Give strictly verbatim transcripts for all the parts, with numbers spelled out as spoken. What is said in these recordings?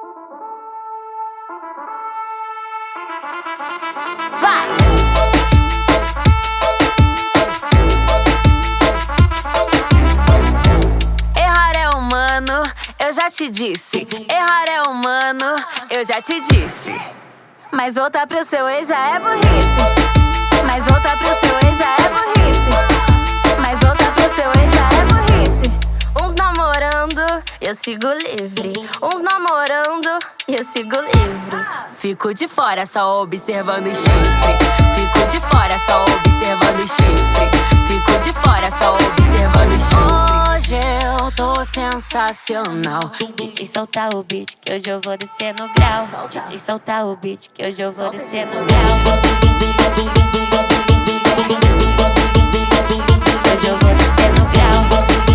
Vai! Errar é humano, eu já te disse. Errar é humano, eu já te disse. Mas voltar pro seu ex já é burrice. Mas voltar pro seu ex já é burrice. Mas voltar pro seu ex já é burrice. Uns namorando, eu sigo livre. Uns namorando, eu sigo livre. Fico de fora só observando o chifre. Fico de fora só observando o chifre. Fico de fora só observando o chifre. Hoje eu tô sensacional. D J soltar o beat que hoje eu vou descer no grau. D J soltar o beat que hoje eu vou descer no grau. Hoje eu vou descer no grau.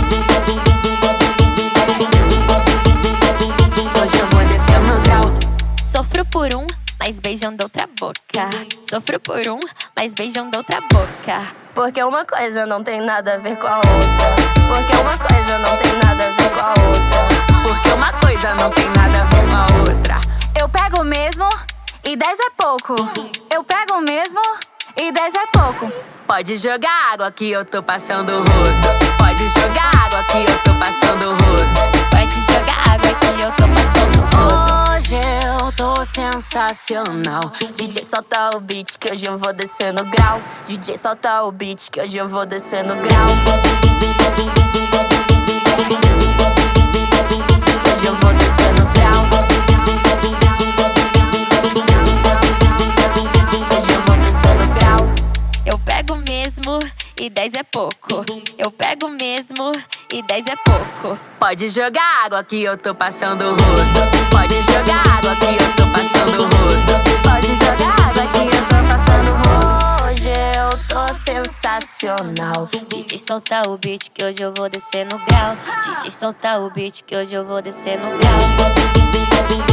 Hoje eu vou descer no grau. Sofro por um, mas beijam da outra boca. Sofro por um, mas beijam da outra boca. Porque uma coisa não tem nada a ver com a outra. Porque uma coisa não tem nada a ver com a outra. Porque uma coisa não tem nada a ver com a outra. Eu pego mesmo e dez é pouco. Eu pego mesmo e dez é pouco. Pode jogar água que eu tô passando rodo. Pode jogar água que eu tô passando rodo. Pode jogar água que eu tô passando rodo. Hoje eu tô sensacional. D J solta o beat que hoje eu vou descer no grau. D J solta o beat que hoje eu vou descer no grau. Hoje eu vou descer no grau. Hoje eu vou descer no grau. Eu pego mesmo e dez é pouco. Eu pego mesmo e dez é pouco. Pode jogar água que eu tô passando rodo. Pode jogar água que eu tô passando rodo. Pode jogar água que eu tô passando rodo. Hoje eu tô sensacional. D J soltar o beat que hoje eu vou descer no grau. D J soltar o beat que hoje eu vou descer no grau.